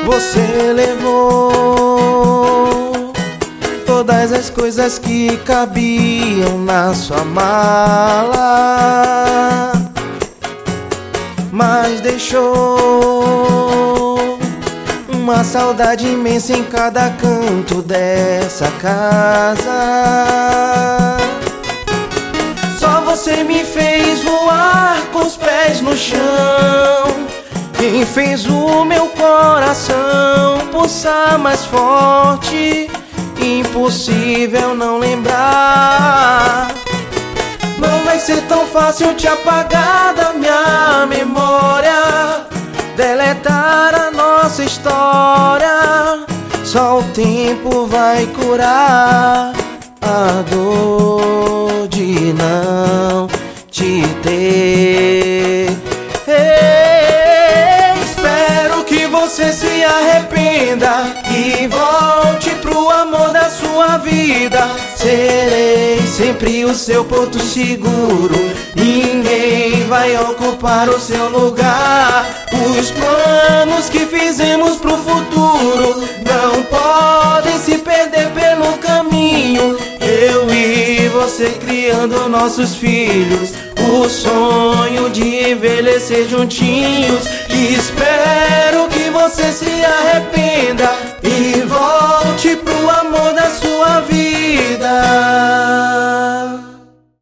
Você levou todas as coisas que cabiam na sua mala, mas deixou uma saudade imensa em cada canto dessa casa. Só você me fez voar com os pés no chão, quem fez o meu coração pulsar mais forte. Impossível não lembrar. Não vai ser tão fácil te apagar da minha memória, deletar a nossa história. Só o tempo vai curar a dor de não te ter. Espero que você se arrependa e volte pro amor da sua vida. Serei sempre o seu porto seguro, ninguém vai ocupar o seu lugar. Os planos que fizemos pro futuro não podem se perder pelo caminho. Eu e você criando nossos filhos, o sonho de envelhecer juntinhos. Espero que você se arrependa e volte pro amor da sua vida.